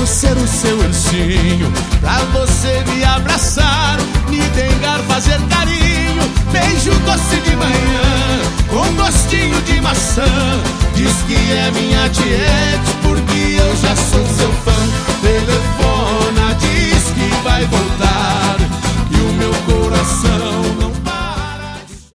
quero ser o seu ursinho, pra você me abraçar, me dengar, fazer carinho. Beijo doce de manhã, com gostinho de maçã. Diz que é minha diete, porque eu já sou seu fã.